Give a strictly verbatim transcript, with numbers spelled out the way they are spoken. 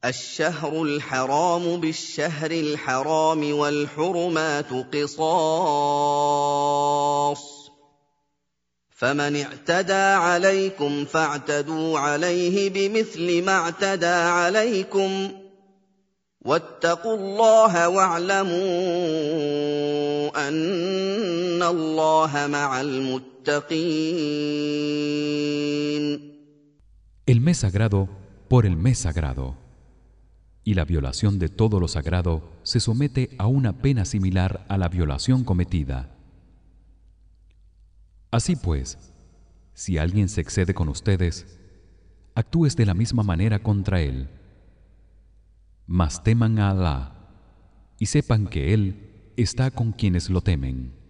الشهر الحرام بالشهر الحرام والحرمات قصاص فمن اعتدى عليكم فاعتدوا عليه بمثل ما اعتدى عليكم واتقوا الله واعلموا أن الله مع المتقين. El mes sagrado por el mes sagrado. Y la violación de todo lo sagrado se somete a una pena similar a la violación cometida. Así pues, si alguien se excede con ustedes, actúes de la misma manera contra él. Mas teman a Alá y sepan que él está con quienes lo temen.